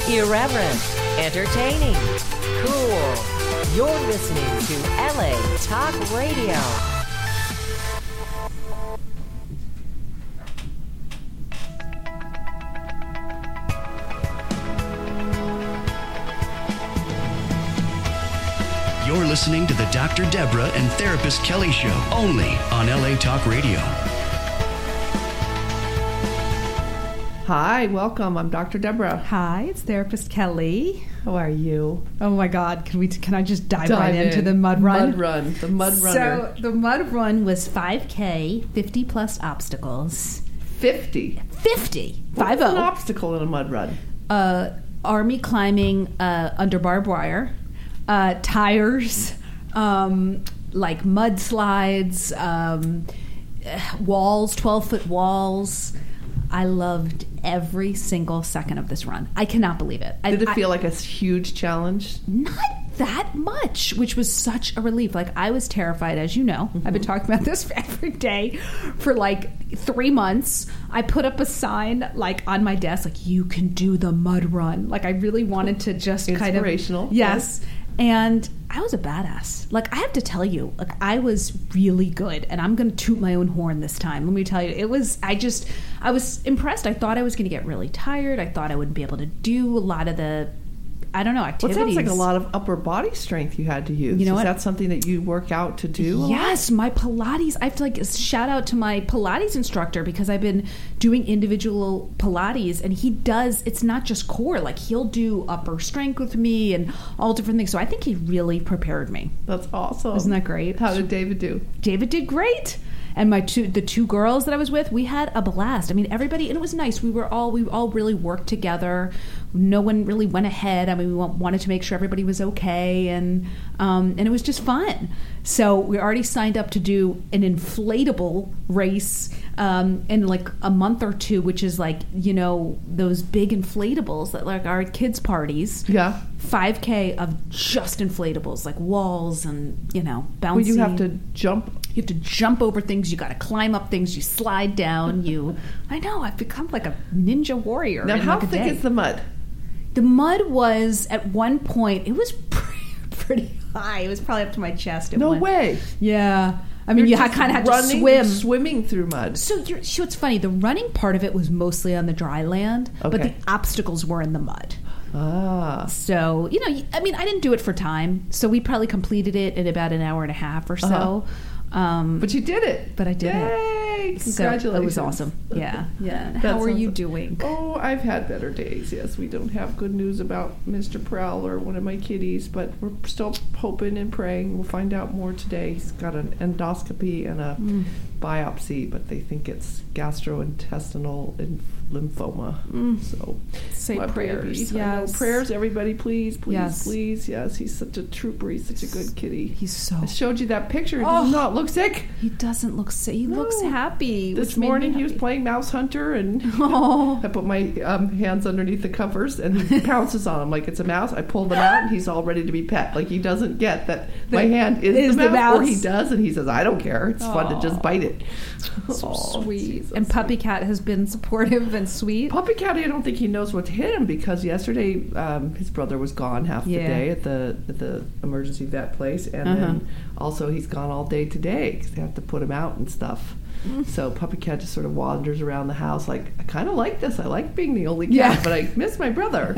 Irreverent, entertaining, cool. You're listening to LA Talk Radio. You're listening to the Dr. Deborah and Therapist Kelly Show, only on LA Talk Radio. Hi, welcome. I'm Dr. Deborah. Hi, it's Therapist Kelly. How are you? Oh my God, can I just dive right into the mud run? The mud runner. So the mud run was 5K, 50 plus obstacles. 50? 50. What's an obstacle in a mud run? Army climbing under barbed wire, tires, like mudslides, walls, 12-foot walls. I loved every single second of this run. I cannot believe it. Did it feel like a huge challenge? Not that much, which was such a relief. Like, I was terrified, as you know. I've been talking about this every day for like 3 months. I put up a sign like on my desk, like, you can do the mud run. Like, I really wanted to just kind of... Inspirational. Yes. And I was a badass. Like, I have to tell you, like, I was really good, and I'm going to toot my own horn this time. Let me tell you, I was impressed. I thought I was going to get really tired. I thought I wouldn't be able to do a lot of the, activities. Well, it sounds like a lot of upper body strength you had to use. You know what? Is that something that you work out to do? Yes, my Pilates. I have to shout out to my Pilates instructor, because I've been doing individual Pilates, and he does. It's not just core. Like, he'll do upper strength with me and all different things. So I think he really prepared me. That's awesome. Isn't that great? How did David do? David did great. And the two girls that I was with, we had a blast. I mean, everybody, and it was nice. We all really worked together. No one really went ahead. I mean, we wanted to make sure everybody was okay, and it was just fun. So we already signed up to do an inflatable race in like a month or two, which is like, you know, those big inflatables that like are at kids' parties. Yeah. 5K of just inflatables, like walls and, you know, bouncy. Well, you have to jump. You have to jump over things. You got to climb up things. You slide down. I know. I've become like a ninja warrior. Now, how thick is the mud? The mud was, at one point, it was pretty high. It was probably up to my chest. No way. Yeah. I mean, you kind of had to swim. Swimming through mud. So it's funny. The running part of it was mostly on the dry land, but the obstacles were in the mud. Ah. So, you know, I mean, I didn't do it for time. So we probably completed it in about an hour and a half or so. But you did it. But I did it. Yay! Congratulations. So it was awesome. Yeah. How are you doing? Oh, I've had better days. Yes, we don't have good news about Mr. Prowler, one of my kitties, but we're still hoping and praying. We'll find out more today. He's got an endoscopy and a biopsy, but they think it's gastrointestinal lymphoma. So say prayers. Yes. Prayers, everybody, please. Yes. Yes, he's such a trooper. He's such a good kitty. I I showed you that picture. He does not look sick. He doesn't look sick. He looks happy. This morning he was playing Mouse Hunter, and I put my hands underneath the covers, and he pounces on him like it's a mouse. I pull them out, and he's all ready to be pet. Like, he doesn't get that my hand is the mouse, or he does, and he says, I don't care. It's fun to just bite it. So sweet. And Puppy Cat has been supportive and sweet. Puppy Cat, I don't think he knows what hit him, because yesterday his brother was gone half the day at the emergency vet place, and then also he's gone all day today because they have to put him out and stuff. So Puppy Cat just sort of wanders around the house like, I kind of like this. I like being the only cat, but I miss my brother.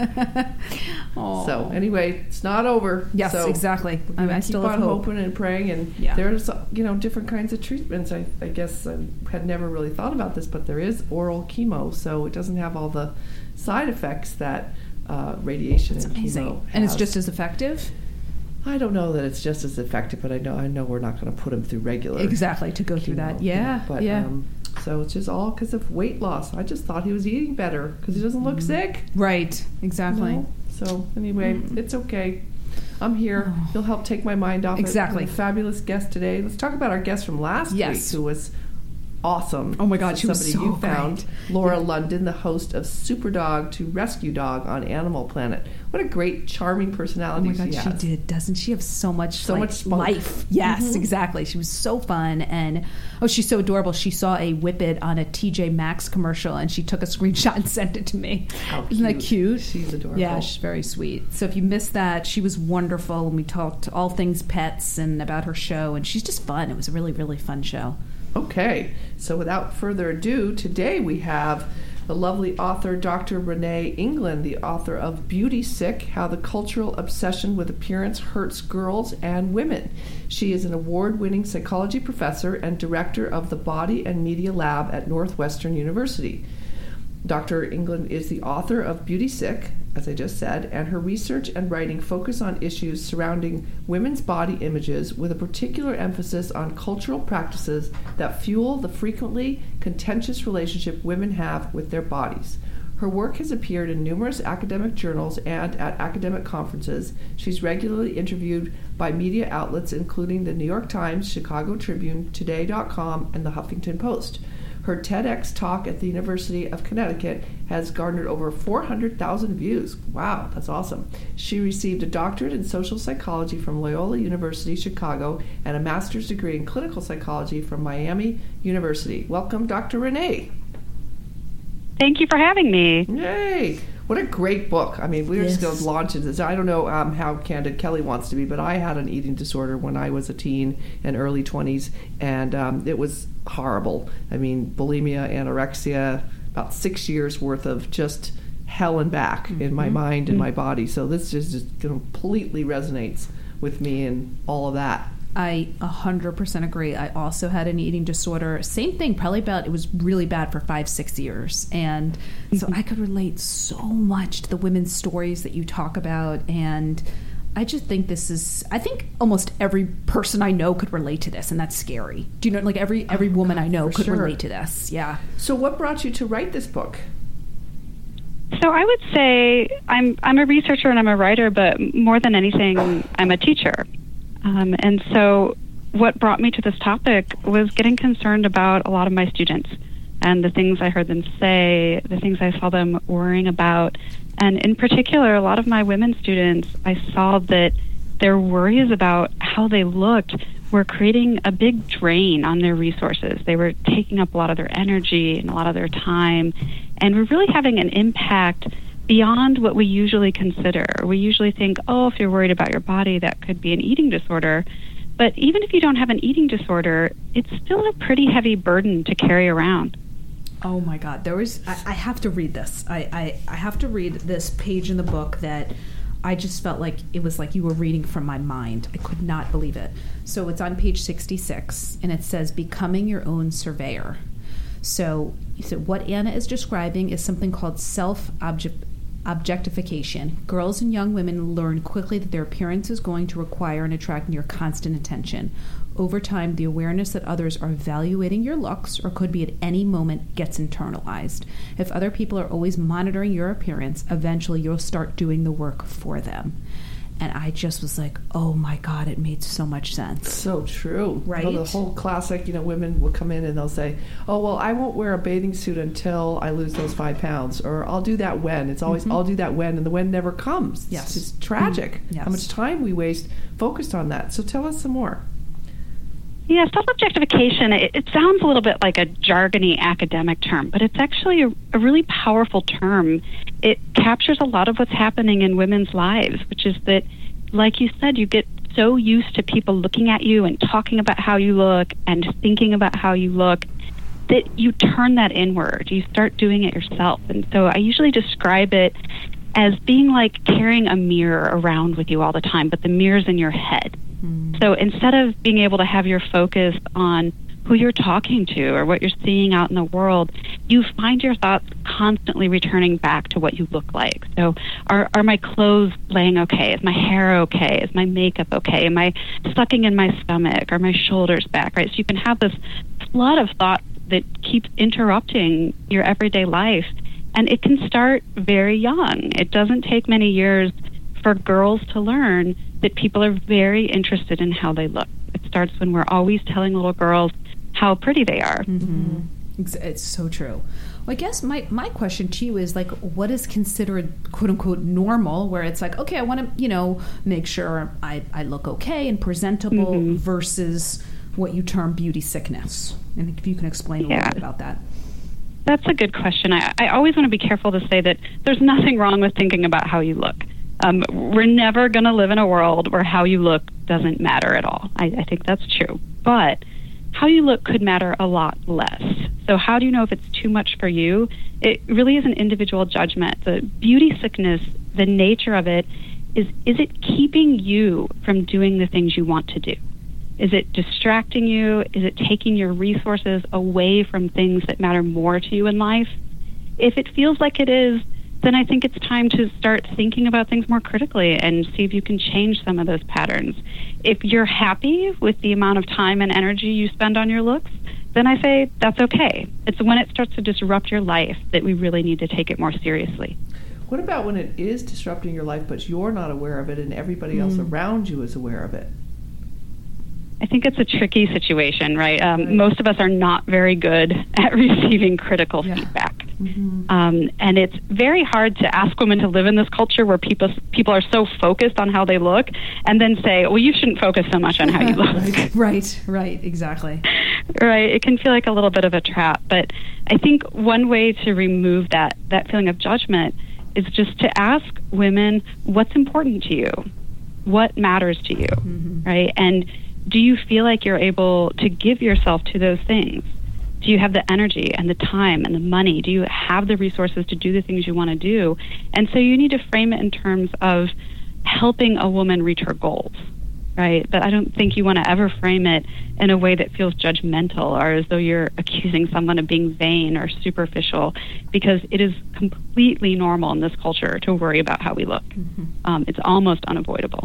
So anyway, it's not over. Yes, so exactly. I still keep on hoping and praying, and there's different kinds of treatments. I guess I had never really thought about this, but there is oral chemo, so it doesn't have all the side effects that radiation and amazing. Chemo has. And it's just as effective? I don't know that it's just as effective, but I know we're not going to put him through regular to go through that. So it's just all because of weight loss. I just thought he was eating better because he doesn't look sick. Right, exactly. No? So anyway, it's okay. I'm here. You'll help take my mind off it. Exactly. A fabulous guest today. Let's talk about our guest from last week, who was awesome. Oh my God, she was so you found. great. Laura London, the host of Superdog to Rescue Dog on Animal Planet. What a great, charming personality she has. Oh my God, she did. Doesn't she have so much much life? Yes, exactly. She was so fun, and she's so adorable. She saw a Whippet on a TJ Maxx commercial, and she took a screenshot and sent it to me. How Isn't that cute? She's adorable. Yeah, she's very sweet. So if you missed that, she was wonderful, and we talked all things pets and about her show, and she's just fun. It was a really, really fun show. Okay, so without further ado, today we have the lovely author Dr. Renee England, the author of Beauty Sick, How the Cultural Obsession with Appearance Hurts Girls and Women. She is an award-winning psychology professor and director of the Body and Media Lab at Northwestern University. Dr. England is the author of Beauty Sick, as I just said, and her research and writing focus on issues surrounding women's body images with a particular emphasis on cultural practices that fuel the frequently contentious relationship women have with their bodies. Her work has appeared in numerous academic journals and at academic conferences. She's regularly interviewed by media outlets including the New York Times, Chicago Tribune, Today.com, and the Huffington Post. Her TEDx talk at the University of Connecticut has garnered over 400,000 views. Wow, that's awesome. She received a doctorate in social psychology from Loyola University, Chicago, and a master's degree in clinical psychology from Miami University. Welcome, Dr. Renee. Thank you for having me. Yay! What a great book. I mean, we're just going to launch into this. I don't know how candid Kelly wants to be, but I had an eating disorder when I was a teen and early 20s, and it was horrible. I mean, bulimia, anorexia, about 6 years worth of just hell and back in my mind and my body. So this just completely resonates with me and all of that. I 100% agree. I also had an eating disorder. Same thing, it was really bad for 5-6 years. And so I could relate so much to the women's stories that you talk about. And I just think I think almost every person I know could relate to this, and that's scary. Do you know, like every woman I know could relate to this. Yeah. So what brought you to write this book? So I would say I'm a researcher and I'm a writer, but more than anything, I'm a teacher. And so what brought me to this topic was getting concerned about a lot of my students and the things I heard them say, the things I saw them worrying about. And in particular, a lot of my women students, I saw that their worries about how they looked were creating a big drain on their resources. They were taking up a lot of their energy and a lot of their time, and were really having an impact beyond what we usually consider. We usually think, if you're worried about your body, that could be an eating disorder. But even if you don't have an eating disorder, it's still a pretty heavy burden to carry around. Oh my God. I have to read this. I have to read this page in the book that I just felt like it was like you were reading from my mind. I could not believe it. So it's on page 66, and it says, Becoming Your Own Surveyor. So what Anna is describing is something called objectification. Girls and young women learn quickly that their appearance is going to require and attract near constant attention. Over time, the awareness that others are evaluating your looks, or could be at any moment, gets internalized. If other people are always monitoring your appearance, eventually you'll start doing the work for them. And I just was like, oh my God, it made so much sense. So true. Right? The whole classic, women will come in and they'll say, I won't wear a bathing suit until I lose those 5 pounds. Or I'll do that when. It's always, I'll do that when, and the when never comes. Yes. It's just tragic Yes. how much time we waste focused on that. So tell us some more. Yeah, self-objectification, it sounds a little bit like a jargony academic term, but it's actually a really powerful term. It captures a lot of what's happening in women's lives, which is that, like you said, you get so used to people looking at you and talking about how you look and thinking about how you look that you turn that inward. You start doing it yourself. And so I usually describe it as being like carrying a mirror around with you all the time, but the mirror's in your head. So instead of being able to have your focus on who you're talking to or what you're seeing out in the world, you find your thoughts constantly returning back to what you look like. So are my clothes laying okay? Is my hair okay? Is my makeup okay? Am I sucking in my stomach? Are my shoulders back? Right? So you can have this flood of thoughts that keeps interrupting your everyday life. And it can start very young. It doesn't take many years for girls to learn that people are very interested in how they look. It starts when we're always telling little girls how pretty they are. Mm-hmm. It's so true. Well, I guess my question to you is, like, what is considered quote unquote normal, where it's like, okay, I want to, make sure I look okay and presentable, versus what you term beauty sickness. And if you can explain a little bit about that. That's a good question. I always want to be careful to say that there's nothing wrong with thinking about how you look. We're never going to live in a world where how you look doesn't matter at all. I think that's true. But how you look could matter a lot less. So how do you know if it's too much for you? It really is an individual judgment. The beauty sickness, the nature of it, is it keeping you from doing the things you want to do? Is it distracting you? Is it taking your resources away from things that matter more to you in life? If it feels like it is, then I think it's time to start thinking about things more critically and see if you can change some of those patterns. If you're happy with the amount of time and energy you spend on your looks, then I say that's okay. It's when it starts to disrupt your life that we really need to take it more seriously. What about when it is disrupting your life, but you're not aware of it and everybody else around you is aware of it? I think it's a tricky situation, right? Most of us are not very good at receiving critical feedback. And it's very hard to ask women to live in this culture where people are so focused on how they look and then say, well, you shouldn't focus so much on how you look. Right, exactly. Right, it can feel like a little bit of a trap. But I think one way to remove that feeling of judgment is just to ask women, what's important to you? What matters to you, right? And do you feel like you're able to give yourself to those things? Do you have the energy and the time and the money? Do you have the resources to do the things you want to do? And so you need to frame it in terms of helping a woman reach her goals, right? But I don't think you want to ever frame it in a way that feels judgmental or as though you're accusing someone of being vain or superficial, because it is completely normal in this culture to worry about how we look. It's almost unavoidable.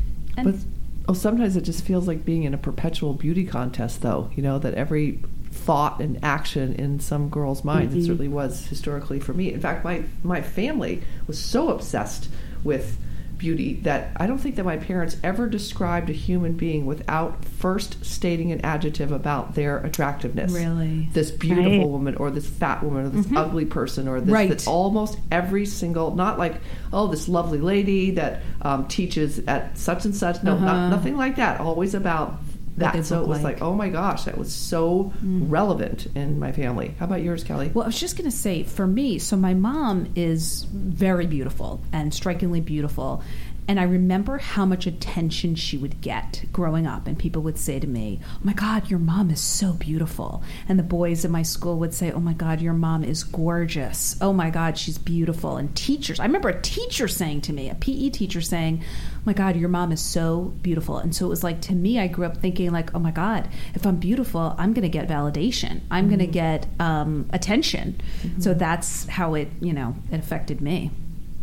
But sometimes it just feels like being in a perpetual beauty contest, though, that every thought and action in some girl's mind, it certainly was historically for me. In fact, my family was so obsessed with beauty that I don't think that my parents ever described a human being without first stating an adjective about their attractiveness. Really? This beautiful woman, or this fat woman, or this ugly person, or this that almost every single, not like, oh, this lovely lady that teaches at such and such. No, nothing like that. Always about that. So it was like, oh my gosh, that was so relevant in my family. How about yours, Kelly? Well, I was just going to say, for me, so my mom is very beautiful and strikingly beautiful. And I remember how much attention she would get growing up. And people would say to me, oh my God, your mom is so beautiful. And the boys in my school would say, oh my God, your mom is gorgeous. Oh my God, she's beautiful. And teachers, I remember a teacher saying to me, a PE teacher saying, oh my God, your mom is so beautiful. And so it was like, to me, I grew up thinking like, oh my God, if I'm beautiful, I'm going to get validation. I'm going to get attention. So that's how it affected me.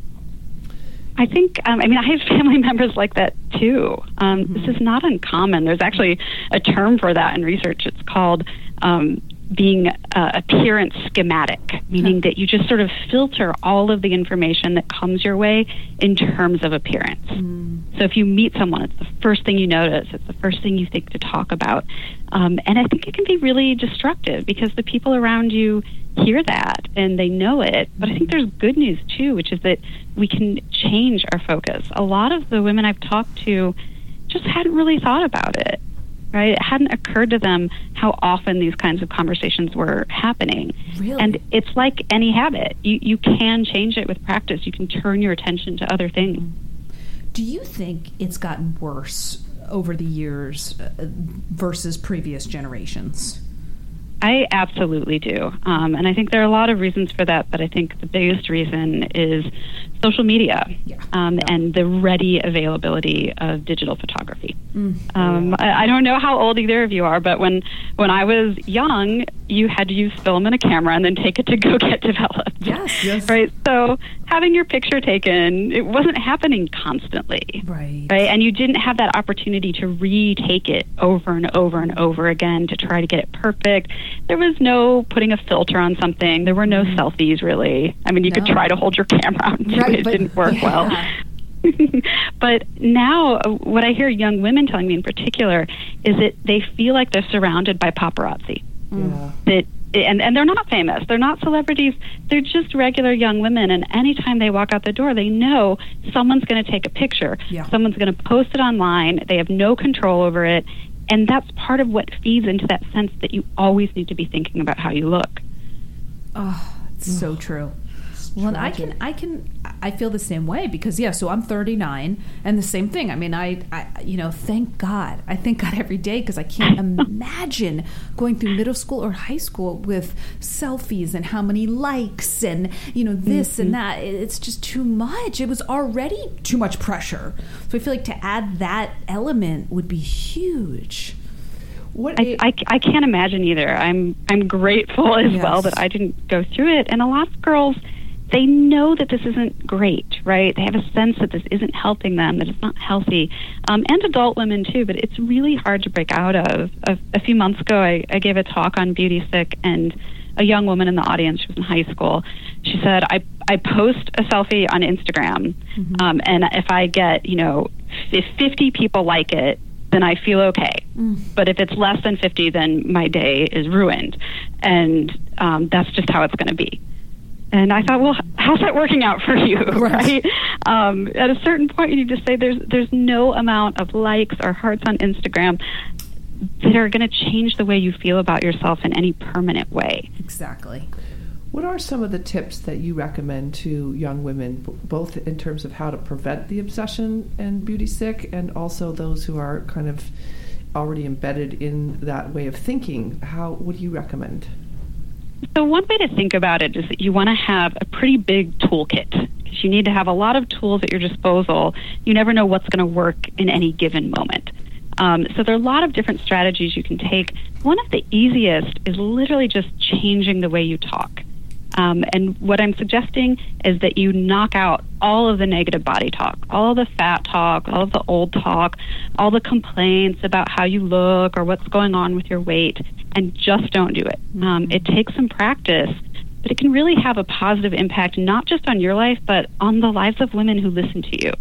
I think, I have family members like that too. This is not uncommon. There's actually a term for that in research. It's called being appearance schematic, meaning that you just sort of filter all of the information that comes your way in terms of appearance. So if you meet someone, it's the first thing you notice. It's the first thing you think to talk about. And I think it can be really destructive because the people around you hear that and they know it. But I think there's good news too, which is that we can change our focus. A lot of the women I've talked to just hadn't really thought about it, right? It hadn't occurred to them how often these kinds of conversations were happening. Really? And it's like any habit. You can change it with practice. You can turn your attention to other things. Do you think it's gotten worse over the years versus previous generations? I absolutely do. And I think there are a lot of reasons for that, but I think the biggest reason is social media and the ready availability of digital photography. I don't know how old either of you are, but when I was young, you had to use film and a camera and then take it to go get developed. Yes. Right? So having your picture taken, it wasn't happening constantly. Right? And you didn't have that opportunity to retake it over and over and over again to try to get it perfect. There was no putting a filter on something. There were no selfies, really. You could try to hold your camera out and do it. It didn't work well. But now what I hear young women telling me in particular is that they feel like they're surrounded by paparazzi. Yeah. And they're not famous. They're not celebrities. They're just regular young women. And anytime they walk out the door, they know someone's going to take a picture. Yeah. Someone's going to post it online. They have no control over it. And that's part of what feeds into that sense that you always need to be thinking about how you look. Oh, it's so true. Well, and I feel the same way because, so I'm 39 and the same thing. I mean, I thank God. I thank God every day because I can't imagine going through middle school or high school with selfies and how many likes and, this and that. It's just too much. It was already too much pressure. So I feel like to add that element would be huge. I can't imagine either. I'm grateful as well that I didn't go through it. And a lot of girls, they know that this isn't great, right? They have a sense that this isn't helping them, that it's not healthy. And adult women, too, but it's really hard to break out of. A few months ago, I gave a talk on Beauty Sick, and a young woman in the audience, she was in high school, she said, I post a selfie on Instagram, and if I get, if 50 people like it, then I feel okay. But if it's less than 50, then my day is ruined. And that's just how it's going to be. And I thought, well, how's that working out for you, right? At a certain point, you need to say there's no amount of likes or hearts on Instagram that are going to change the way you feel about yourself in any permanent way. Exactly. What are some of the tips that you recommend to young women, both in terms of how to prevent the obsession and Beauty Sick, and also those who are kind of already embedded in that way of thinking? What do you recommend? So one way to think about it is that you want to have a pretty big toolkit, because you need to have a lot of tools at your disposal. You never know what's going to work in any given moment. So there are a lot of different strategies you can take. One of the easiest is literally just changing the way you talk. And what I'm suggesting is that you knock out all of the negative body talk, all of the fat talk, all of the old talk, all the complaints about how you look or what's going on with your weight, and just don't do it. It takes some practice, but it can really have a positive impact, not just on your life, but on the lives of women who listen to you.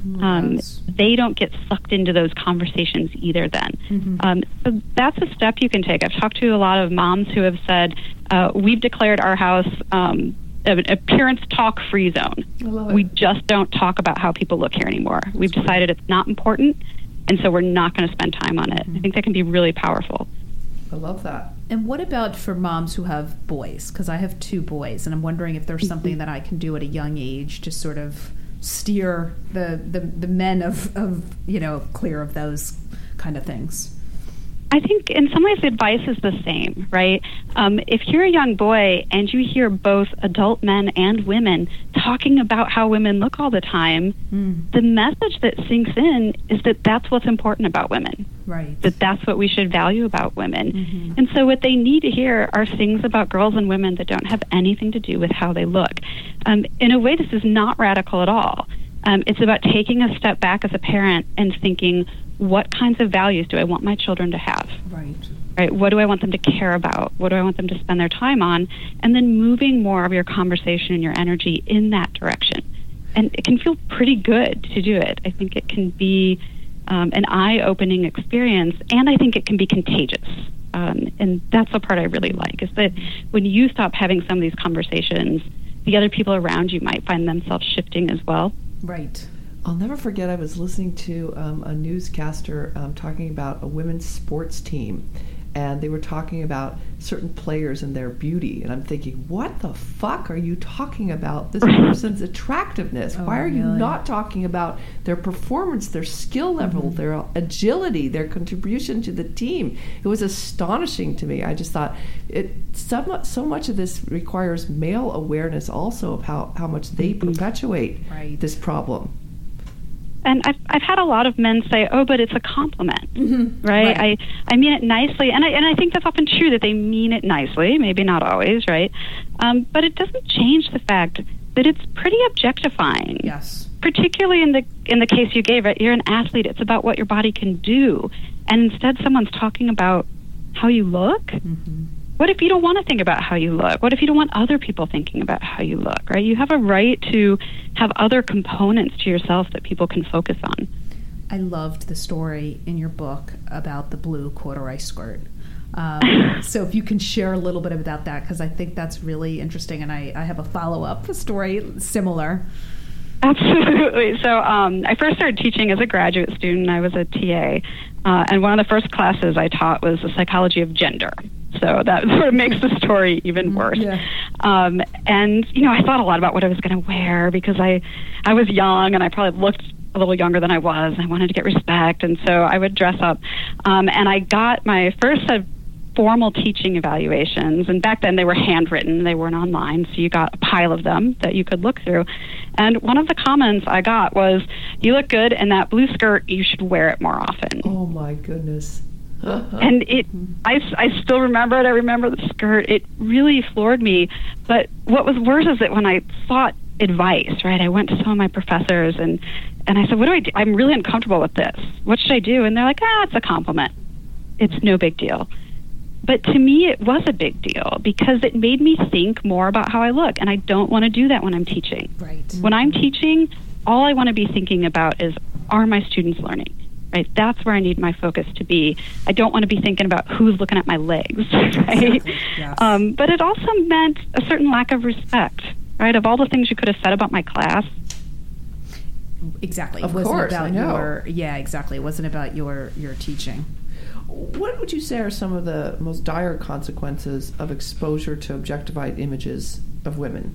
They don't get sucked into those conversations either then. So that's a step you can take. I've talked to a lot of moms who have said, we've declared our house an appearance talk free zone. We just don't talk about how people look here anymore. We've decided it's not important, and so we're not going to spend time on it. I think that can be really powerful. I love that. And what about for moms who have boys? Because I have 2 boys, and I'm wondering if there's something that I can do at a young age to sort of steer the men of clear of those kind of things. I think in some ways the advice is the same, right? If you're a young boy and you hear both adult men and women talking about how women look all the time, the message that sinks in is that that's what's important about women. Right. That's what we should value about women. And so what they need to hear are things about girls and women that don't have anything to do with how they look. In a way, this is not radical at all. It's about taking a step back as a parent and thinking, what kinds of values do I want my children to have? Right. What do I want them to care about? What do I want them to spend their time on? And then moving more of your conversation and your energy in that direction. And it can feel pretty good to do it. I think it can be an eye-opening experience, and I think it can be contagious. And that's the part I really like, is that when you stop having some of these conversations, the other people around you might find themselves shifting as well. Right. I'll never forget, I was listening to a newscaster talking about a women's sports team, and they were talking about certain players and their beauty, and I'm thinking, what the fuck are you talking about this person's attractiveness? Why are you not talking about their performance, their skill level, their agility, their contribution to the team? It was astonishing to me. I just thought so much of this requires male awareness also of how much they perpetuate this problem. And I've had a lot of men say, "Oh, but it's a compliment, right? I mean it nicely," and I think that's often true, that they mean it nicely, maybe not always, right? But it doesn't change the fact that it's pretty objectifying. Yes. Particularly in the case you gave, right? You're an athlete; it's about what your body can do, and instead, someone's talking about how you look. what if you don't want to think about how you look? What if you don't want other people thinking about how you look, right? You have a right to have other components to yourself that people can focus on. I loved the story in your book about the blue corduroy skirt. So if you can share a little bit about that, because I think that's really interesting, and I have a follow-up story similar. Absolutely. So I first started teaching as a graduate student. I was a TA, and one of the first classes I taught was the psychology of gender. So that sort of makes the story even worse. Yeah. And, I thought a lot about what I was going to wear because I was young and I probably looked a little younger than I was. I wanted to get respect, and so I would dress up. And I got my first set of formal teaching evaluations, and back then they were handwritten, they weren't online, so you got a pile of them that you could look through. And one of the comments I got was, "You look good in that blue skirt, you should wear it more often." Oh my goodness. And I still remember it. I remember the skirt. It really floored me. But what was worse is that when I sought advice, right, I went to some of my professors and I said, what do I do? I'm really uncomfortable with this. What should I do? And they're like, it's a compliment. It's no big deal. But to me, it was a big deal because it made me think more about how I look. And I don't want to do that when I'm teaching. Right. When I'm teaching, all I want to be thinking about is, are my students learning? Right? That's where I need my focus to be. I don't want to be thinking about who's looking at my legs, right? Exactly. Yes. But it also meant a certain lack of respect, right? Of all the things you could have said about my class. Exactly. Of course, I know. Exactly. It wasn't about your teaching. What would you say are some of the most dire consequences of exposure to objectified images of women?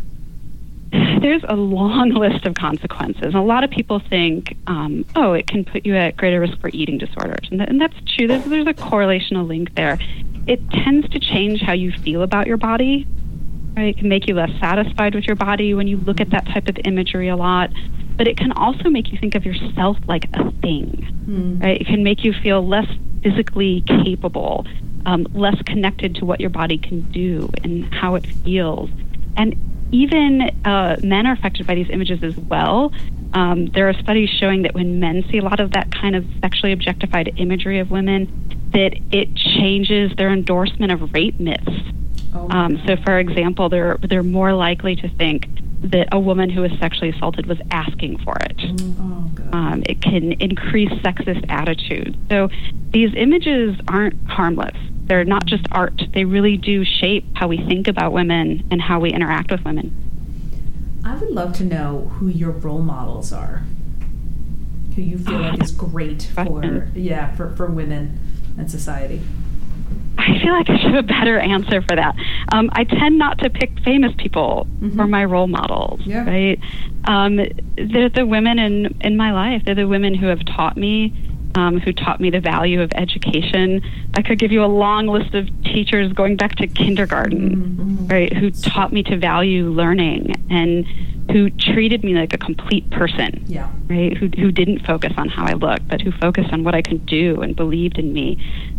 There's a long list of consequences. A lot of people think, it can put you at greater risk for eating disorders. And that's true. There's a correlational link there. It tends to change how you feel about your body. Right? It can make you less satisfied with your body when you look at that type of imagery a lot. But it can also make you think of yourself like a thing. Right? It can make you feel less physically capable, less connected to what your body can do and how it feels. And even men are affected by these images as well. There are studies showing that when men see a lot of that kind of sexually objectified imagery of women, that it changes their endorsement of rape myths. So, for example, they're more likely to think that a woman who was sexually assaulted was asking for it. It can increase sexist attitudes. So these images aren't harmless. They're not just art. They really do shape how we think about women and how we interact with women. I would love to know who your role models are, who you feel like is great for women and society. I feel like I should have a better answer for that. I tend not to pick famous people for my role models, right? They're the women in my life. They're the women who have taught me, who taught me the value of education. I could give you a long list of teachers going back to kindergarten, right, who taught me to value learning and who treated me like a complete person, right, who didn't focus on how I looked, but who focused on what I could do and believed in me.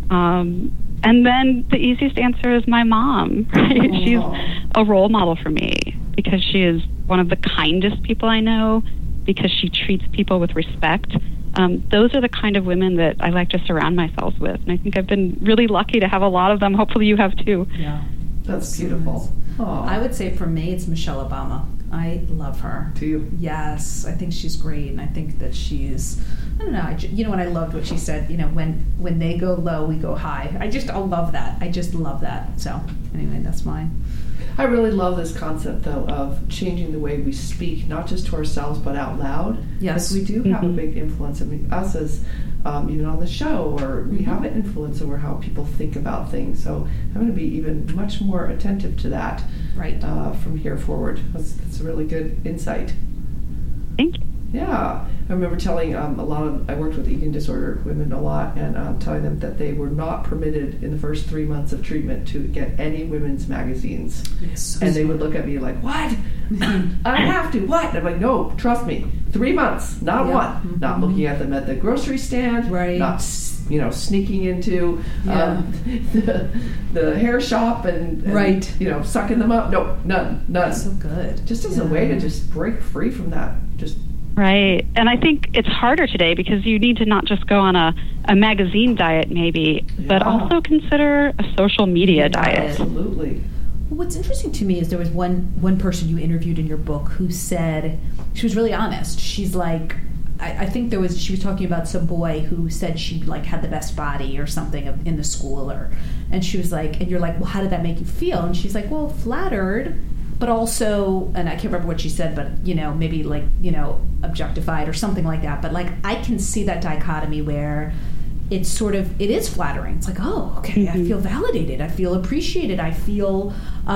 And then the easiest answer is my mom, right? She's a role model for me because she is one of the kindest people I know, because she treats people with respect. Those are the kind of women that I like to surround myself with. And I think I've been really lucky to have a lot of them. Hopefully you have too. Yeah, that's beautiful. I would say for me, it's Michelle Obama. I love her. Do you? Yes, I think she's great, and I think that she's, I don't know, and I loved what she said, when they go low, we go high. I love that. I just love that. So, anyway, that's mine. I really love this concept, though, of changing the way we speak, not just to ourselves, but out loud. Yes. Because we do have a big influence. I mean, us as, even on the show, or we have an influence over how people think about things. So I'm going to be even much more attentive to that from here forward. That's a really good insight. Thank you. Yeah. I remember telling I worked with eating disorder women a lot, and telling them that they were not permitted in the first 3 months of treatment to get any women's magazines. And they would look at me like, what? I have to, what? I'm like, no, trust me, 3 months, not one. Not looking at them at the grocery stand, not sneaking into the hair shop and sucking them up. No, none. That's so good. Just as a way to just break free from that just Right. And I think it's harder today because you need to not just go on a magazine diet maybe, but also consider a social media diet. Absolutely. Well, what's interesting to me is there was one person you interviewed in your book who said, she was really honest. She's like, I think she was talking about some boy who said she like had the best body or something in the school, and she was like, and you're like, well, how did that make you feel? And she's like, well, flattered, but also, and I can't remember what she said, but maybe like objectified or something like that. But like I can see that dichotomy where it is flattering. It's like, oh, okay, I feel validated, I feel appreciated, I feel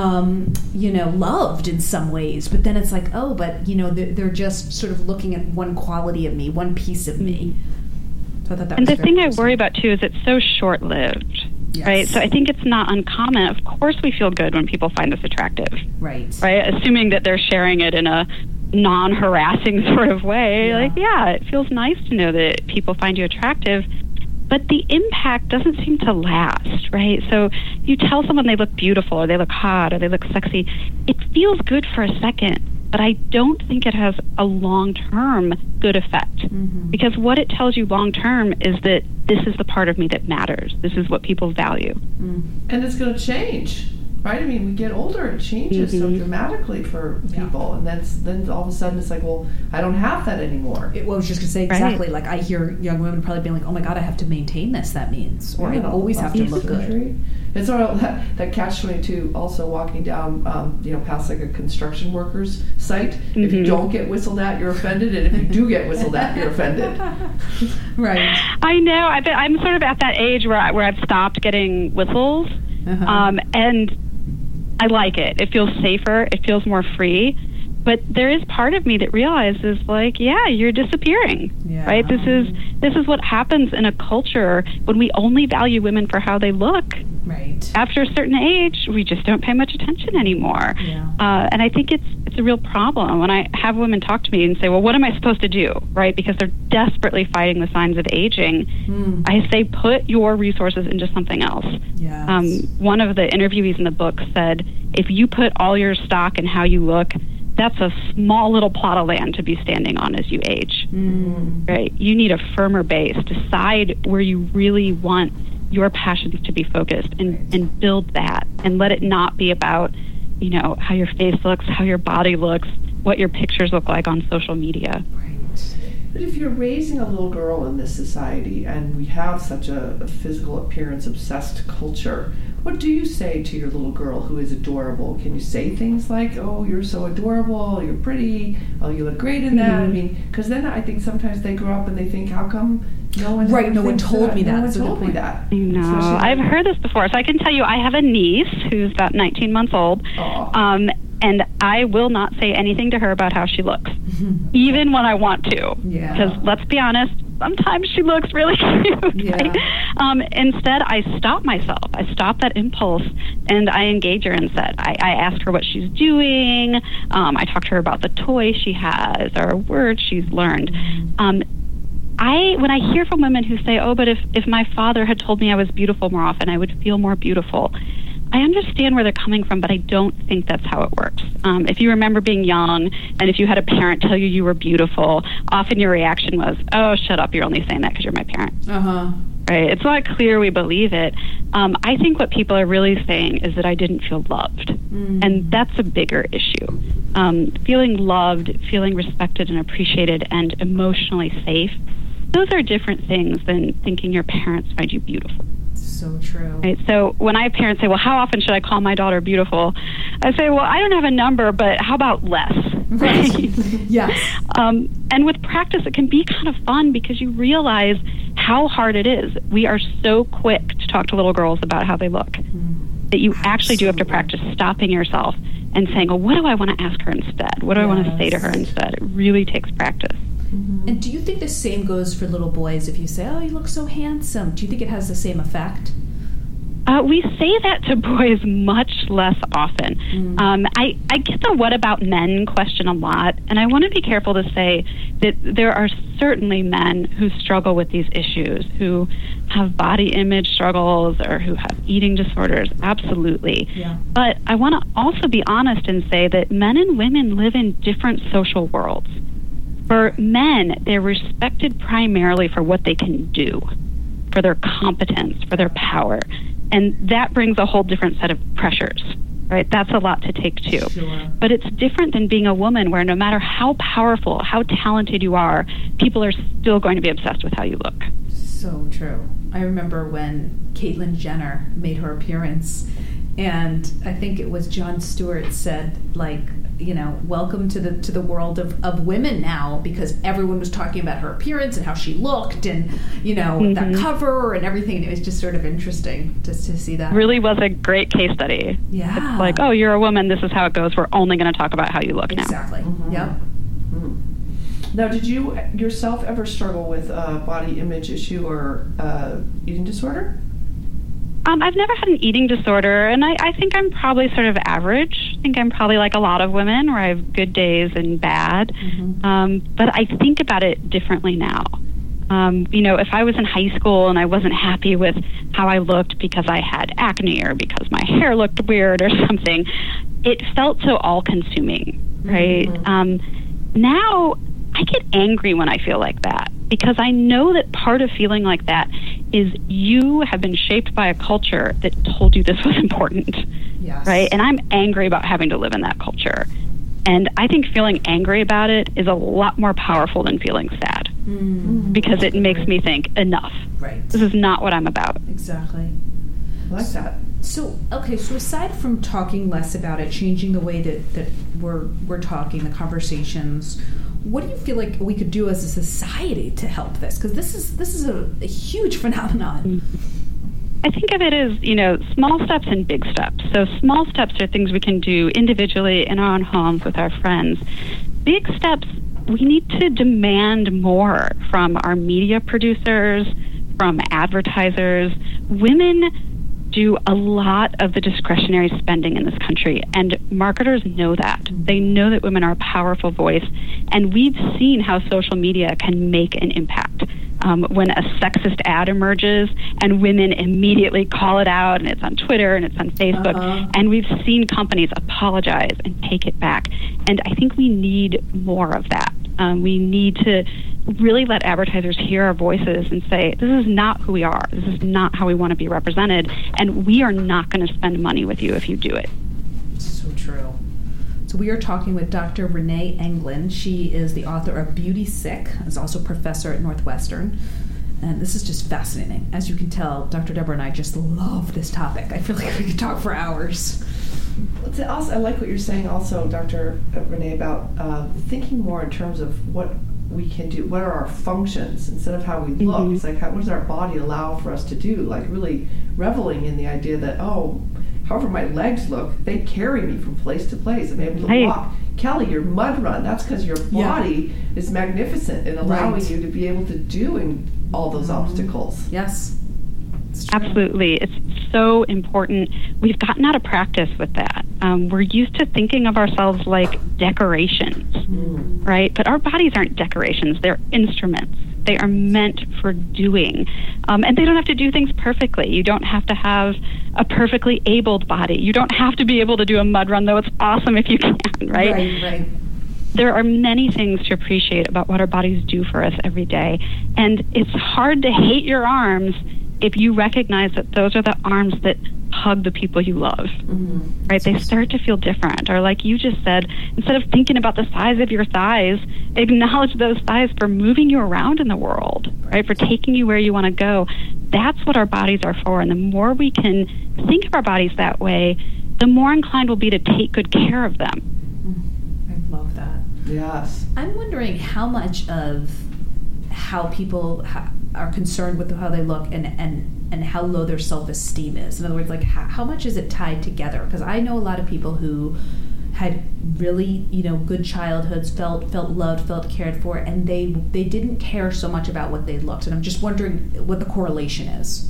loved in some ways. But then it's like, oh, but they're just sort of looking at one quality of me, one piece of me. So I thought that and was the thing I worry about too is it's so short-lived. Yes. Right? So I think it's not uncommon. Of course we feel good when people find us attractive. Right? Assuming that they're sharing it in a non-harassing sort of way. Yeah. It feels nice to know that people find you attractive. But the impact doesn't seem to last, right? So you tell someone they look beautiful or they look hot or they look sexy. It feels good for a second, but I don't think it has a long-term good effect. Mm-hmm. Because what it tells you long-term is that this is the part of me that matters. This is what people value. Mm. And it's going to change, right? I mean, we get older, it changes so dramatically for people. And then all of a sudden it's like, well, I don't have that anymore. I was just going to say exactly. Like I hear young women probably being like, oh my God, I have to maintain this, that means. Or I always have to look good. It's sort of that catch-22 also walking down, past like a construction worker's site. Mm-hmm. If you don't get whistled at, you're offended. And if you do get whistled at, you're offended. Right. I know. I'm sort of at that age where I've stopped getting whistles. And I like it. It feels safer. It feels more free. But there is part of me that realizes, like, yeah, you're disappearing, right? This is what happens in a culture when we only value women for how they look. Right. After a certain age, we just don't pay much attention anymore. Yeah. And I think it's a real problem when I have women talk to me and say, well, what am I supposed to do, right? Because they're desperately fighting the signs of aging. I say, put your resources into something else. Yes. One of the interviewees in the book said, if you put all your stock in how you look, that's a small little plot of land to be standing on as you age. Right? You need a firmer base. Decide where you really want your passions to be focused and build that, and let it not be about, how your face looks, how your body looks, what your pictures look like on social media. But if you're raising a little girl in this society and we have such a physical appearance obsessed culture, what do you say to your little girl who is adorable? Can you say things like, oh, you're so adorable, you're pretty, oh, you look great in that? I mean, because then I think sometimes they grow up and they think, how come no one told me that? No, I've heard this before. So I can tell you, I have a niece who's about 19 months old. And I will not say anything to her about how she looks, even when I want to. Because let's be honest, sometimes she looks really cute. Right? Instead, I stop myself. I stop that impulse, and I engage her instead. I ask her what she's doing. I talk to her about the toy she has or words she's learned. When I hear from women who say, oh, but if my father had told me I was beautiful more often, I would feel more beautiful. I understand where they're coming from, but I don't think that's how it works. If you remember being young, and if you had a parent tell you were beautiful, often your reaction was, oh, shut up, you're only saying that because you're my parent. Right? It's not clear we believe it. I think what people are really saying is that I didn't feel loved. And that's a bigger issue. Feeling loved, feeling respected and appreciated, and emotionally safe, those are different things than thinking your parents find you beautiful. So true. Right. So when I have parents say, well, how often should I call my daughter beautiful? I say, well, I don't have a number, but how about less? Right. Yes. And with practice, it can be kind of fun because you realize how hard it is. We are so quick to talk to little girls about how they look that you actually do have to practice stopping yourself and saying, well, what do I want to ask her instead? What do I want to say to her instead? It really takes practice. And do you think the same goes for little boys? If you say, oh, you look so handsome, do you think it has the same effect? We say that to boys much less often. I get the what about men question a lot, and I want to be careful to say that there are certainly men who struggle with these issues, who have body image struggles or who have eating disorders, absolutely. Yeah. But I want to also be honest and say that men and women live in different social worlds. For men, they're respected primarily for what they can do, for their competence, for their power. And that brings a whole different set of pressures, right? That's a lot to take too. Sure. But it's different than being a woman where no matter how powerful, how talented you are, people are still going to be obsessed with how you look. So true. I remember when Caitlyn Jenner made her appearance, and I think it was Jon Stewart said, like, you know, welcome to the world of women now, because everyone was talking about her appearance and how she looked, and, you know, that cover and everything. And it was just sort of interesting just to see that. Really was a great case study. Yeah. It's like, oh, you're a woman, this is how it goes. We're only going to talk about how you look now. Exactly. Yep. Now, did you yourself ever struggle with a body image issue or eating disorder? I've never had an eating disorder, and I think I'm probably sort of average. I think I'm probably like a lot of women where I have good days and bad. But I think about it differently now. You know, if I was in high school and I wasn't happy with how I looked because I had acne or because my hair looked weird or something, it felt so all-consuming, right? Now, I get angry when I feel like that, because I know that part of feeling like that is you have been shaped by a culture that told you this was important, right? And I'm angry about having to live in that culture. And I think feeling angry about it is a lot more powerful than feeling sad, because it makes me think, enough. Right. This is not what I'm about. Exactly. I like that. So, okay, so aside from talking less about it, changing the way that we're talking, the conversations, what do you feel like we could do as a society to help this? Because this is a huge phenomenon. I think of it as, you know, small steps and big steps. So small steps are things we can do individually in our own homes with our friends. Big steps, we need to demand more from our media producers, from advertisers. Women do a lot of the discretionary spending in this country, and marketers know that. They know that women are a powerful voice, and we've seen how social media can make an impact. When a sexist ad emerges and women immediately call it out, and it's on Twitter and it's on Facebook, and we've seen companies apologize and take it back. And I think we need more of that. We need to really let advertisers hear our voices and say, this is not who we are. This is not how we want to be represented. And we are not going to spend money with you if you do it. So true. So we are talking with Dr. Renee Englund. She is the author of Beauty Sick, is also a professor at Northwestern. And this is just fascinating. As you can tell, Dr. Deborah and I just love this topic. I feel like we could talk for hours. Also, I like what you're saying also, Dr. Renee, about thinking more in terms of what we can do, what are our functions instead of how we look. It's like, what does our body allow for us to do? Like really reveling in the idea that, however my legs look, they carry me from place to place. I'm able to walk. Kelly, your mud run, that's because your body is magnificent in allowing you to be able to do all those obstacles. Yes. Absolutely. It's so important. We've gotten out of practice with that. We're used to thinking of ourselves like decorations, right? But our bodies aren't decorations. They're instruments. They are meant for doing. And they don't have to do things perfectly. You don't have to have a perfectly abled body. You don't have to be able to do a mud run, though it's awesome if you can, right? Right. There are many things to appreciate about what our bodies do for us every day. And it's hard to hate your arms if you recognize that those are the arms that hug the people you love, right? They start to feel different. Or like you just said, instead of thinking about the size of your thighs, acknowledge those thighs for moving you around in the world, right? For taking you where you want to go. That's what our bodies are for. And the more we can think of our bodies that way, the more inclined we'll be to take good care of them. I love that. Yes. I'm wondering how much of how people are concerned with how they look and how low their self-esteem is. In other words, like how much is it tied together? Because I know a lot of people who had really, good childhoods, felt loved, felt cared for, and they didn't care so much about what they looked. And I'm just wondering what the correlation is.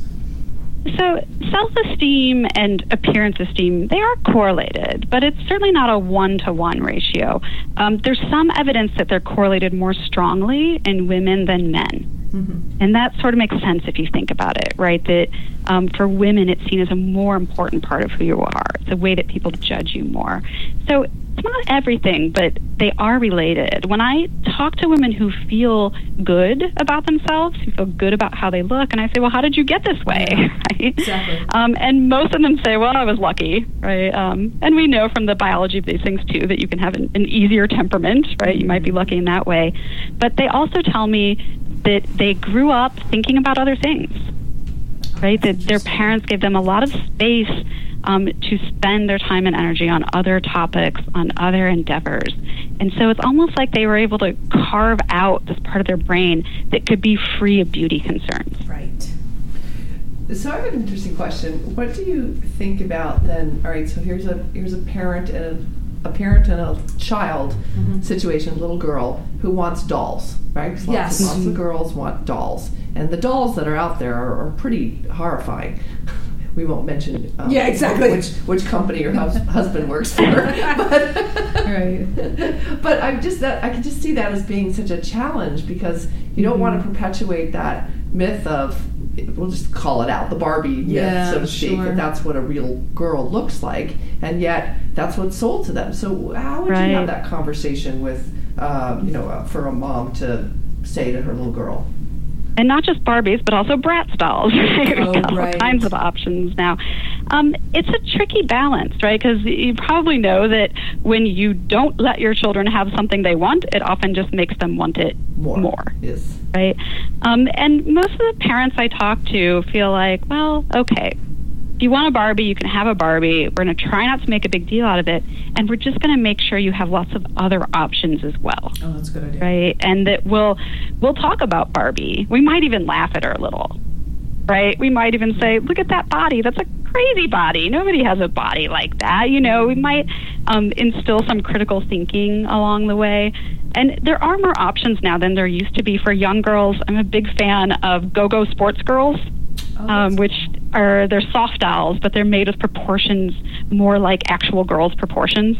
So self-esteem and appearance esteem, they are correlated, but it's certainly not a 1-to-1 ratio. There's some evidence that they're correlated more strongly in women than men. And that sort of makes sense if you think about it, right? That for women, it's seen as a more important part of who you are. It's a way that people judge you more. So it's not everything, but they are related. When I talk to women who feel good about themselves, who feel good about how they look, and I say, well, how did you get this way? Right? Exactly. And most of them say, well, I was lucky, right? And we know from the biology of these things, too, that you can have an easier temperament, right? You might be lucky in that way. But they also tell me that they grew up thinking about other things, right? That their parents gave them a lot of space to spend their time and energy on other topics, on other endeavors. And so it's almost like they were able to carve out this part of their brain that could be free of beauty concerns. Right. So I have an interesting question. What do you think about then? All right, so here's a parent and a child situation, a little girl who wants dolls, right? Yes. Lots of girls want dolls, and the dolls that are out there are pretty horrifying. We won't mention which company your husband works for, but right. But I can just see that as being such a challenge, because you don't want to perpetuate that myth of, we'll just call it out, the Barbie myth, so to speak, that that's what a real girl looks like, and yet that's what's sold to them. So how would you have that conversation with, for a mom to say to her little girl? And not just Barbies, but also Bratz dolls. We've got all kinds of options now. It's a tricky balance, right? Because you probably know that when you don't let your children have something they want, it often just makes them want it more. Yes. Right? And most of the parents I talk to feel like, well, okay, if you want a Barbie, you can have a Barbie. We're going to try not to make a big deal out of it, and we're just going to make sure you have lots of other options as well. Oh, that's a good idea. Right? And that we'll talk about Barbie. We might even laugh at her a little, right? We might even say, look at that body. That's a crazy body. Nobody has a body like that. We might instill some critical thinking along the way. And there are more options now than there used to be for young girls. I'm a big fan of Go-Go Sports Girls, which they're soft dolls, but they're made with proportions more like actual girls' proportions.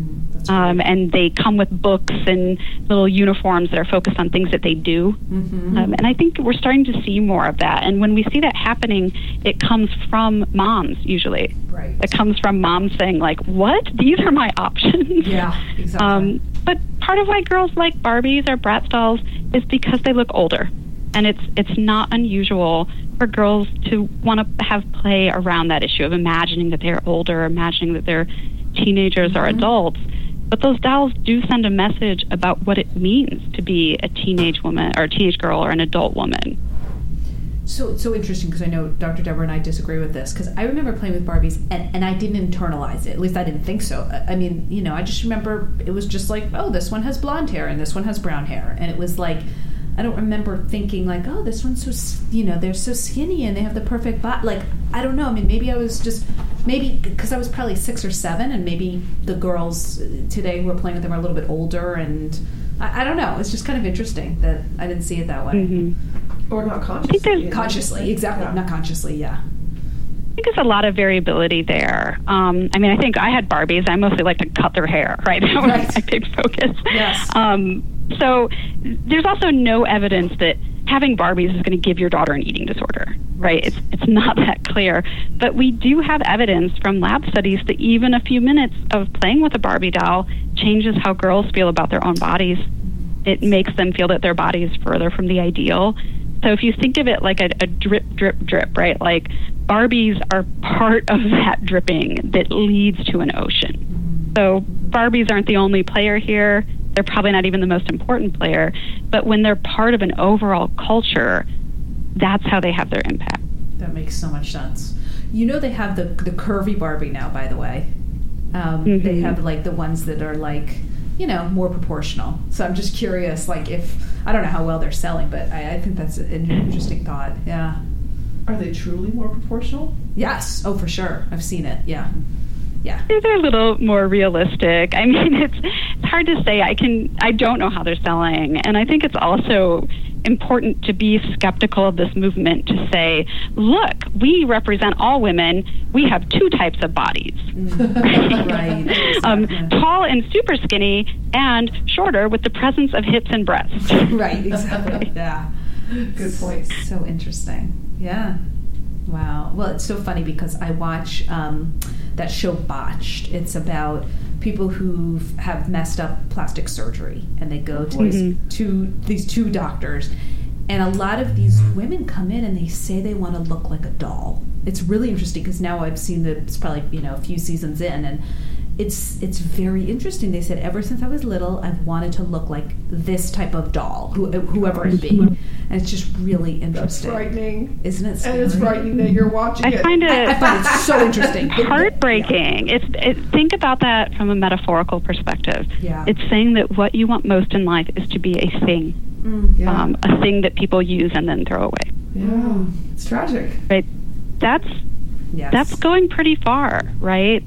And they come with books and little uniforms that are focused on things that they do. And I think we're starting to see more of that. And when we see that happening, it comes from moms, usually. Right. It comes from moms saying, like, what? These are my options? Yeah, exactly. But part of why girls like Barbies or Bratz dolls is because they look older. And it's not unusual for girls to want to have play around that issue of imagining that they're older, imagining that they're teenagers or adults. But those dolls do send a message about what it means to be a teenage woman or a teenage girl or an adult woman. So interesting, because I know Dr. Deborah and I disagree with this, because I remember playing with Barbies and I didn't internalize it. At least I didn't think so. I mean, I just remember it was just like, oh, this one has blonde hair and this one has brown hair. And it was like, I don't remember thinking like, oh, this one's so, they're so skinny and they have the perfect body. Like, I don't know. I mean, maybe I was just, because I was probably 6 or 7, and maybe the girls today who are playing with them are a little bit older, and I don't know. It's just kind of interesting that I didn't see it that way. Or not consciously. Consciously, exactly. Yeah. Not consciously, yeah. I think there's a lot of variability there. I think I had Barbies. I mostly like to cut their hair, right? That was my big focus. Yes. So there's also no evidence that having Barbies is going to give your daughter an eating disorder, right? It's not that clear. But we do have evidence from lab studies that even a few minutes of playing with a Barbie doll changes how girls feel about their own bodies. It makes them feel that their body is further from the ideal. So if you think of it like a drip, drip, drip, right? Like Barbies are part of that dripping that leads to an ocean. So Barbies aren't the only player here. They're probably not even the most important player. But when they're part of an overall culture, that's how they have their impact. That makes so much sense. They have the curvy Barbie now, by the way. They have like the ones that are like, more proportional. So I'm just curious, like I don't know how well they're selling, but I think that's an interesting thought. Yeah. Are they truly more proportional? Yes. Oh, for sure. I've seen it. Yeah. Yeah. They're a little more realistic. I mean, it's hard to say. I don't know how they're selling. And I think it's also important to be skeptical of this movement to say, look, we represent all women. We have 2 types of bodies. Right. Exactly. Tall and super skinny, and shorter with the presence of hips and breasts. Right, exactly. Yeah. Good point. So interesting. Yeah. Wow. Well, it's so funny because I watch that show Botched. It's about people who have messed up plastic surgery, and they go to these two doctors, and a lot of these women come in and they say they want to look like a doll. It's really interesting because now I've seen it's probably a few seasons in, and it's very interesting. They said ever since I was little, I've wanted to look like this type of doll, whoever it be, and it's just really interesting. That's frightening, isn't it? Scary? And it's frightening that you're watching it. I find it so interesting, heartbreaking. Yeah. Think about that from a metaphorical perspective. Yeah. It's saying that what you want most in life is to be a thing, a thing that people use and then throw away. Yeah, it's tragic. Right. That's going pretty far, right?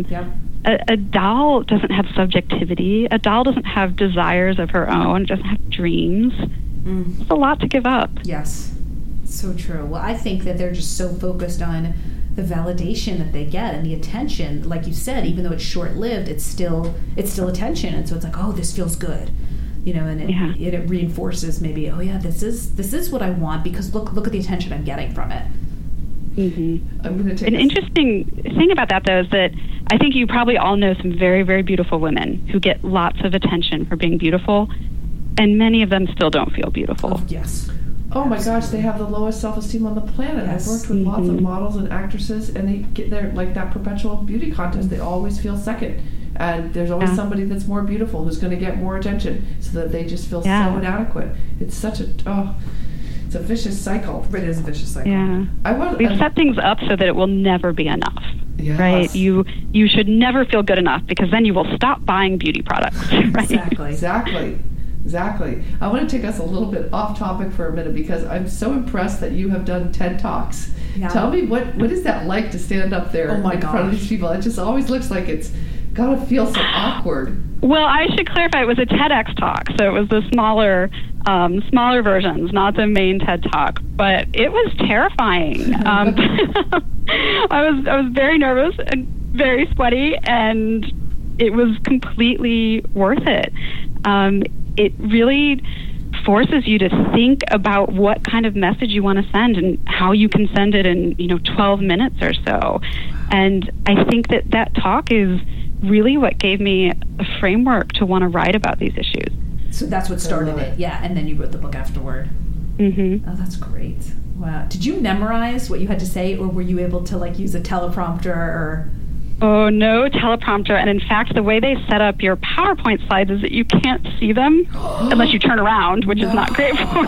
A doll doesn't have subjectivity. A doll doesn't have desires of her own. It doesn't have dreams. It's a lot to give up. Yes, so true. Well, I think that they're just so focused on the validation that they get and the attention. Like you said, even though it's short-lived, it's still attention, and so it's like, oh, this feels good, and it reinforces maybe, oh yeah, this is what I want because look at the attention I'm getting from it. Mm-hmm. I'm going to take an interesting thing about that, though, is that I think you probably all know some very, very beautiful women who get lots of attention for being beautiful, and many of them still don't feel beautiful. Oh, yes. Oh my gosh, they have the lowest self-esteem on the planet. Yes. I've worked with lots of models and actresses, and they get their like that perpetual beauty contest. They always feel second, and there's always somebody that's more beautiful who's going to get more attention, so that they just feel so inadequate. It's such it's a vicious cycle. It is a vicious cycle. Yeah. We've set things up so that it will never be enough. Yes. Right? You should never feel good enough because then you will stop buying beauty products. Right? Exactly. I want to take us a little bit off topic for a minute because I'm so impressed that you have done TED Talks. Yeah. Tell me what is that like to stand up there in front of these people? It just always looks like it's got to feel so awkward. Well, I should clarify, it was a TEDx talk, so it was the smaller versions, not the main TED Talk. But it was terrifying. I was very nervous and very sweaty, and it was completely worth it. It really forces you to think about what kind of message you want to send and how you can send it in 12 minutes or so. And I think that talk is really what gave me a framework to want to write about these issues. So that's what started it. Yeah, and then you wrote the book afterward. Mm-hmm. Oh, that's great. Wow. Did you memorize what you had to say, or were you able to use a teleprompter or... Oh, no teleprompter. And in fact, the way they set up your PowerPoint slides is that you can't see them unless you turn around, which is not great for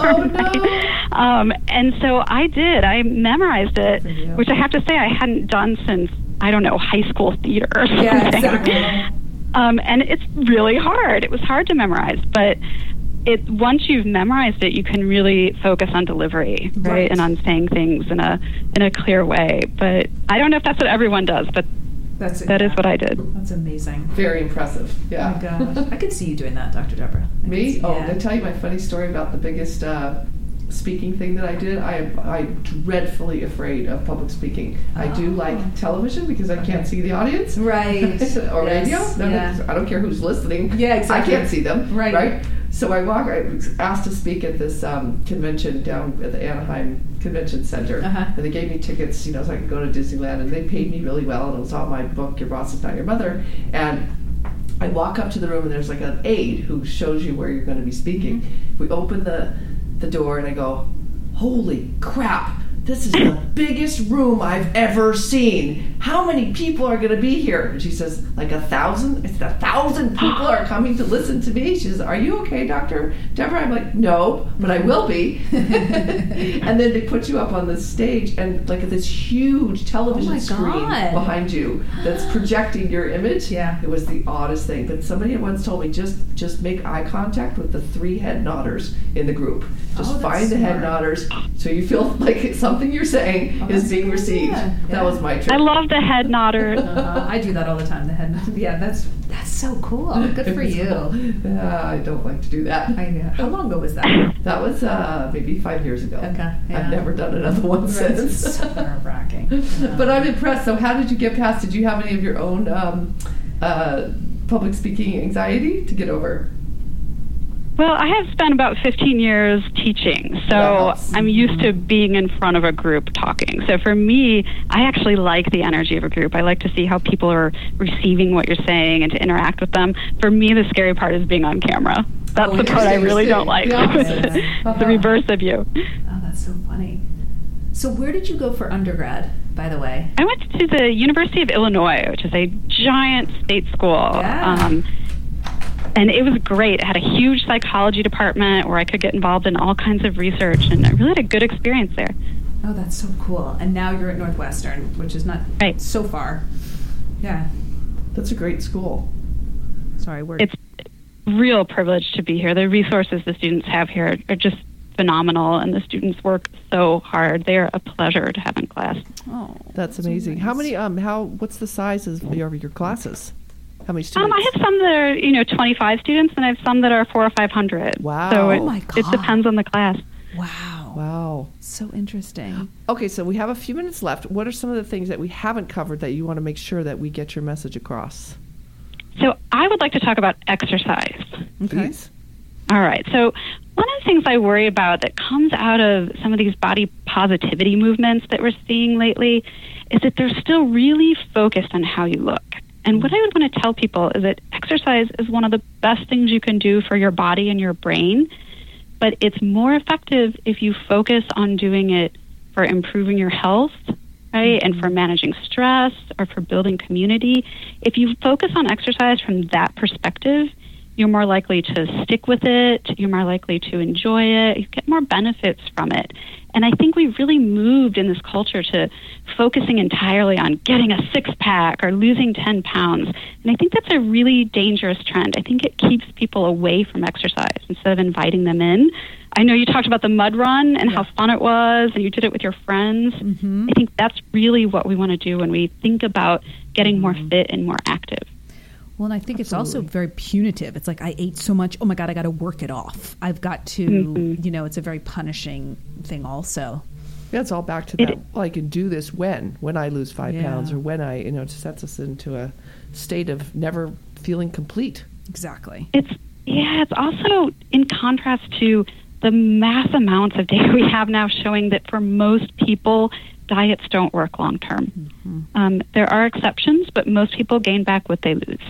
and so I did. I memorized it, which I have to say I hadn't done since, I don't know, high school theater or something. Yeah, exactly. And it's really hard. It was hard to memorize, but once you've memorized it, you can really focus on delivery, right? And on saying things in a clear way. But I don't know if that's what everyone does, but that is what I did. That's amazing. Very impressive. Yeah. Oh my gosh. I could see you doing that, Dr. Deborah. Me? Oh, did I tell you my funny story about the biggest speaking thing that I did? I'm dreadfully afraid of public speaking. I do like television because I can't see the audience. Right. Or radio. I don't care who's listening. Yeah, exactly. I can't see them. Right. So I was asked to speak at this convention down at the Anaheim Convention Center, and they gave me tickets, so I could go to Disneyland, and they paid me really well, and it was on my book, Your Boss Is Not Your Mother, and I walk up to the room, and there's an aide who shows you where you're going to be speaking. We open the door, and I go, holy crap, this is the biggest room I've ever seen. How many people are going to be here? And she says, 1,000? It's 1,000 people are coming to listen to me. She says, are you okay, Dr. Deborah? I'm like, no, but I will be. And then they put you up on this stage and this huge television screen behind you that's projecting your image. Yeah. It was the oddest thing. But somebody once told me, just make eye contact with the 3 head nodders in the group. Just find the head nodders so you feel like something you're saying is being received. That was my trick. I love the head nodders. I do that all the time. The head. Yeah, that's so cool. Good for you. I don't like to do that. I know. How long ago was that? That was maybe 5 years ago. Okay. Yeah. I've never done another one since. It's so nerve-wracking. But I'm impressed. So how did you get past? Did you have any of your own public speaking anxiety to get over? Well, I have spent about 15 years teaching, so I'm used to being in front of a group talking. So for me, I actually like the energy of a group. I like to see how people are receiving what you're saying and to interact with them. For me, the scary part is being on camera. That's the part I really don't like. The reverse of you. Oh, that's so funny. So where did you go for undergrad, by the way? I went to the University of Illinois, which is a giant state school. Yeah. And it was great. It had a huge psychology department where I could get involved in all kinds of research, and I really had a good experience there. Oh, that's so cool. And now you're at Northwestern, which is not so far. Yeah. That's a great school. Sorry, it's a real privilege to be here. The resources the students have here are just phenomenal, and the students work so hard. They are a pleasure to have in class. Oh, that's amazing. So nice. How many? What's the size of your classes? How many students? I have some that are 25 students, and I have some that are 400 or 500. Wow! So it depends on the class. Wow! So interesting. Okay, so we have a few minutes left. What are some of the things that we haven't covered that you want to make sure that we get your message across? So I would like to talk about exercise. Please. All right. So one of the things I worry about that comes out of some of these body positivity movements that we're seeing lately is that they're still really focused on how you look. And what I would want to tell people is that exercise is one of the best things you can do for your body and your brain, but it's more effective if you focus on doing it for improving your health, right, and for managing stress or for building community. If you focus on exercise from that perspective, you're more likely to stick with it, you're more likely to enjoy it, you get more benefits from it. And I think we've really moved in this culture to focusing entirely on getting a six-pack or losing 10 pounds. And I think that's a really dangerous trend. I think it keeps people away from exercise instead of inviting them in. I know you talked about the mud run and how fun it was, and you did it with your friends. I think that's really what we want to do when we think about getting more fit and more active. Well, and I think it's also very punitive. It's like, I ate so much, oh my God, I got to work it off. I've got to, it's a very punishing thing also. Yeah, it's all back to that. Well, I can do this when I lose 5 pounds, or when I, it sets us into a state of never feeling complete. Exactly. It's also in contrast to the mass amounts of data we have now showing that for most people, diets don't work long term. There are exceptions, but most people gain back what they lose.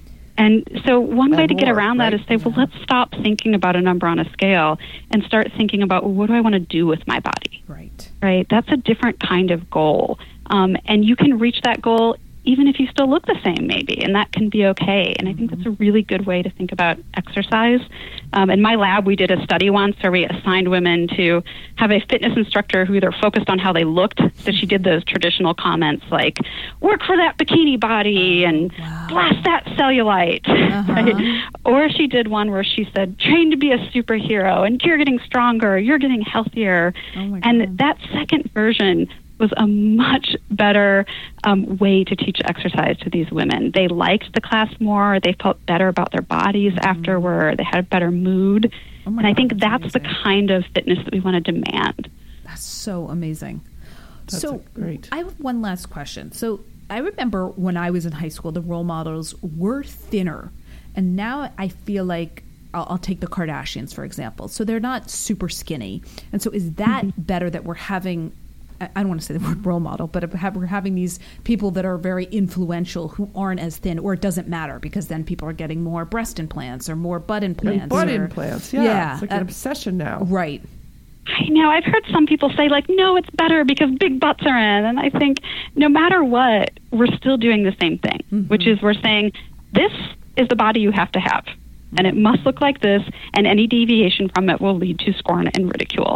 And so one way to get around that is say, well, let's stop thinking about a number on a scale and start thinking about, well, what do I want to do with my body? Right? That's a different kind of goal. And you can reach that goal even if you still look the same, maybe, and that can be okay. And I think that's a really good way to think about exercise. In my lab, we did a study once where we assigned women to have a fitness instructor who either focused on how they looked, so she did those traditional comments like, work for that bikini body and blast that cellulite, right? Or she did one where she said, train to be a superhero, and you're getting stronger, you're getting healthier. And that second version was a much better way to teach exercise to these women. They liked the class more. They felt better about their bodies afterward. They had a better mood. And I think that's the kind of fitness that we want to demand. That's so amazing. That's great. I have one last question. So I remember when I was in high school, the role models were thinner. And now I feel like I'll take the Kardashians, for example. So they're not super skinny. And so is that better that we're having, I don't want to say the word role model, but we're having these people that are very influential who aren't as thin, or it doesn't matter because then people are getting more breast implants or more butt implants. Implants, yeah. It's like an obsession now. Right. I know. I've heard some people say, like, no, it's better because big butts are in. And I think no matter what, we're still doing the same thing, which is we're saying, this is the body you have to have. And it must look like this, and any deviation from it will lead to scorn and ridicule.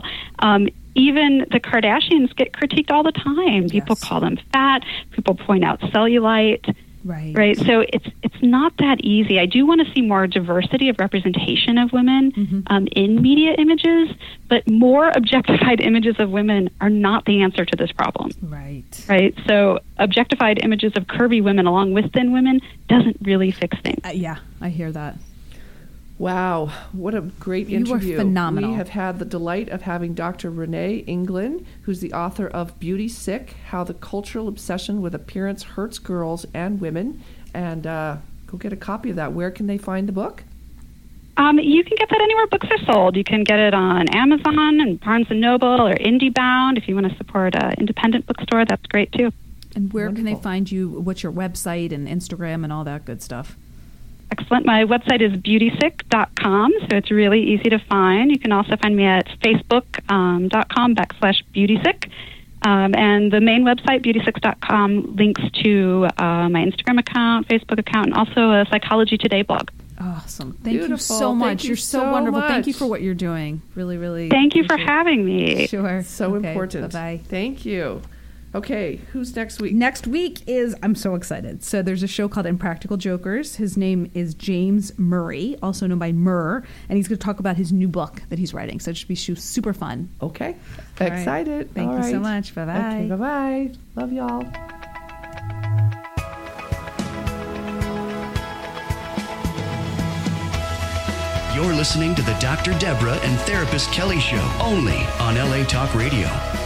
Even the Kardashians get critiqued all the time. People call them fat. People point out cellulite. Right. So it's not that easy. I do want to see more diversity of representation of women in media images, but more objectified images of women are not the answer to this problem. Right. So objectified images of curvy women along with thin women doesn't really fix things. Yeah, I hear that. Wow, what a great interview. You were phenomenal. We have had the delight of having Dr. Renee Englund, who's the author of Beauty Sick, How the Cultural Obsession with Appearance Hurts Girls and Women. And go get a copy of that. Where can they find the book? You can get that anywhere books are sold. You can get it on Amazon and Barnes & Noble or IndieBound. If you want to support an independent bookstore, that's great too. And where can they find you? What's your website and Instagram and all that good stuff? Excellent. My website is beautysick.com, so it's really easy to find. You can also find me at facebook.com/beautysick. And the main website, beautysick.com, links to my Instagram account, Facebook account, and also a Psychology Today blog. Awesome. Thank Beautiful. you so much. You're so wonderful. Much. Thank you for what you're doing. Really, really. Thank you for having me. Sure. So Okay, important. Bye-bye. Thank you. Okay, who's next week? Next week is, I'm so excited. So there's a show called Impractical Jokers. His name is James Murray, also known by Murr, and he's going to talk about his new book that he's writing. So it should be super fun. Okay. All right. Excited. Thank All you so right. much. Bye-bye. Okay, bye-bye. Love y'all. You're listening to the Dr. Deborah and Therapist Kelly Show, only on LA Talk Radio.